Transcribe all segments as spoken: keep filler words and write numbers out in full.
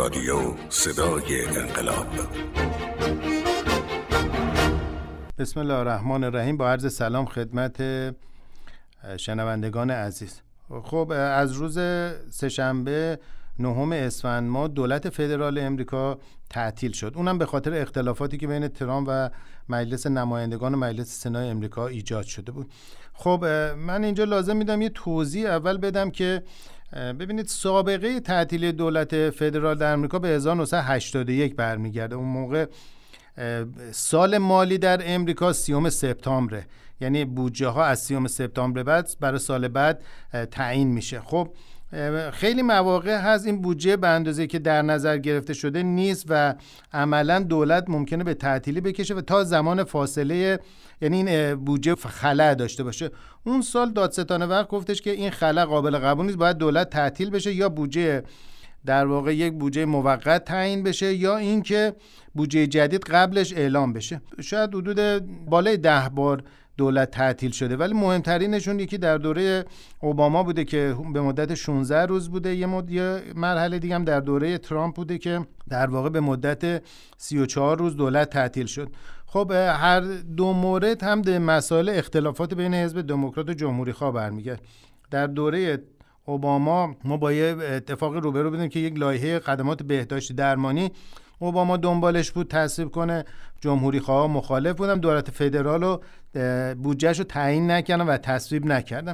رادیو صدای انقلاب. بسم الله الرحمن الرحیم. با عرض سلام خدمت شنوندگان عزیز. خب از روز سه‌شنبه نهم اسفند ماه دولت فدرال امریکا تعطیل شد. اونم به خاطر اختلافاتی که بین ترامپ و مجلس نمایندگان و مجلس سنای امریکا ایجاد شده بود. خب من اینجا لازم میدم یه توضیح اول بدم که ببینید سابقه تعطیلی دولت فدرال در امریکا به هزار و نهصد و هشتاد و یک برمیگرده. اون موقع سال مالی در امریکا سیوم سپتامبره، یعنی بودجه ها از سیوم سپتامبر بعد برای سال بعد تعیین میشه. خب خیلی مواقع هست این بودجه به اندازه‌ای که در نظر گرفته شده نیست و عملاً دولت ممکنه به تعطیلی بکشه و تا زمان فاصله، یعنی این بودجه خلأ داشته باشه. اون سال دادستان وقت گفتش که این خلأ قابل قبول نیست، باید دولت تعطیل بشه، یا بودجه در واقع یک بودجه موقت تعیین بشه یا اینکه بودجه جدید قبلش اعلام بشه. شاید حدود بالای ده بار دولت تعطیل شده، ولی مهمترینشون یکی در دوره اوباما بوده که به مدت شانزده روز بوده، یه مد... یه مرحله دیگه هم در دوره ترامپ بوده که در واقع به مدت سی و چهار روز دولت تعطیل شد. خب هر دو مورد هم به مسائل اختلافات بین حزب دموکرات و جمهوری خواه برمیگرد. در دوره اوباما ما با یه اتفاقی روبرو بودیم که یک لایحه خدمات بهداشتی درمانی اوباما دنبالش بود تصویب کنه، جمهوری خواه مخالف بودن، دولت فدرال رو بودجهش رو تعیین نکردن و تصویب نکردن.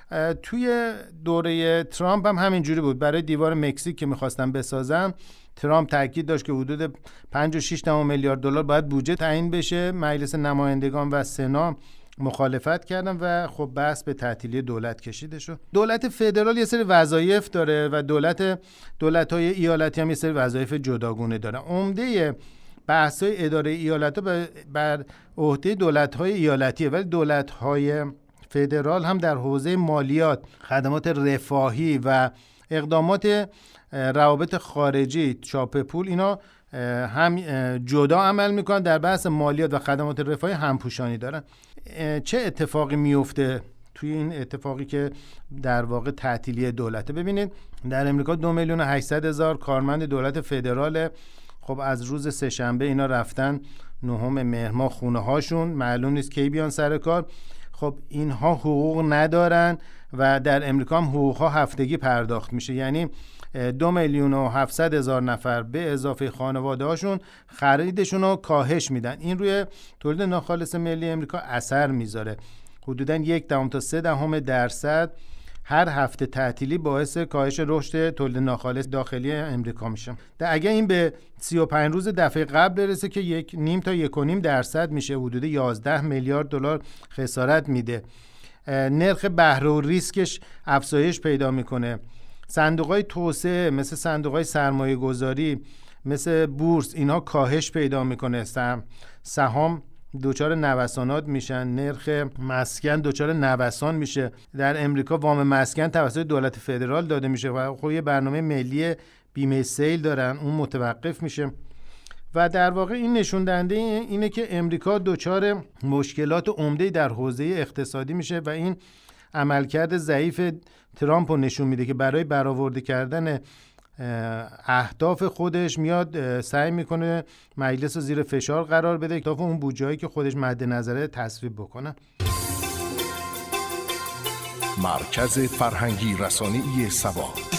توی دوره ترامپ هم همینجوری بود. برای دیوار مکزیک که می‌خواستن بسازن، ترامپ تاکید داشت که حدود پنج و شش دهم میلیارد دلار باید بودجه تعیین بشه. مجلس نمایندگان و سنا مخالفت کردن و خب بحث به تعطیلی دولت کشیده شد. دولت فدرال یه سری وظایف داره و دولت دولت‌های ایالتی هم یه سری وظایف جداگونه داره. عمده بحث‌های اداره ایالت‌ها بر عهده دولت‌های ایالتیه، ولی دولت‌های فدرال هم در حوزه مالیات، خدمات رفاهی و اقدامات روابط خارجی، چاپ پول، اینا هم جدا عمل میکنن. در بحث مالیات و خدمات رفاهی همپوشانی دارن. چه اتفاقی میفته توی این اتفاقی که در واقع تعطیلی دولته؟ ببینید در امریکا دو میلیون و هشتصد هزار کارمند دولت فدرال. خب از روز سه‌شنبه اینا رفتن نهم مهر ماه خونه هاشون، معلوم نیست کی بیان سر کار. خب اینها حقوق ندارن و در امریکا هم حقوق ها هفتگی پرداخت میشه، یعنی دو میلیون و هفتصد هزار نفر به اضافه خانواده هاشون خریدشون رو کاهش میدن. این روی تولید ناخالص ملی امریکا اثر میذاره. حدوداً یک دهم تا سه دهم درصد هر هفته تعطیلی باعث کاهش رشد تولید ناخالص داخلی امریکا میشه. اگر این به سی و پنج روز دفعه قبل برسه که یک نیم تا یک و نیم درصد میشه، حدود یازده میلیارد دلار خسارت میده. نرخ بهره و ریسکش افزایش پیدا میکنه. صندوق‌های توسعه مثل صندوق‌های سرمایه گذاری، مثل بورس، اینها کاهش پیدا میکنه. سهام دوچار نوسانات میشن، نرخ مسکن دوچار نوسان میشه. در امریکا وام مسکن توسط دولت فدرال داده میشه و خب یه برنامه ملی بیمه سیل دارن، اون متوقف میشه و در واقع این نشون دهنده اینه که امریکا دوچار مشکلات عمده‌ای در حوزه اقتصادی میشه و این عملکرد ضعیف ترامپ رو نشون میده که برای برآورده کردن اهداف خودش میاد سعی میکنه مجلس رو زیر فشار قرار بده تا اون بودجه‌ای که خودش مد نظره تصویب بکنه. مرکز فرهنگی رسانه‌ای سبا.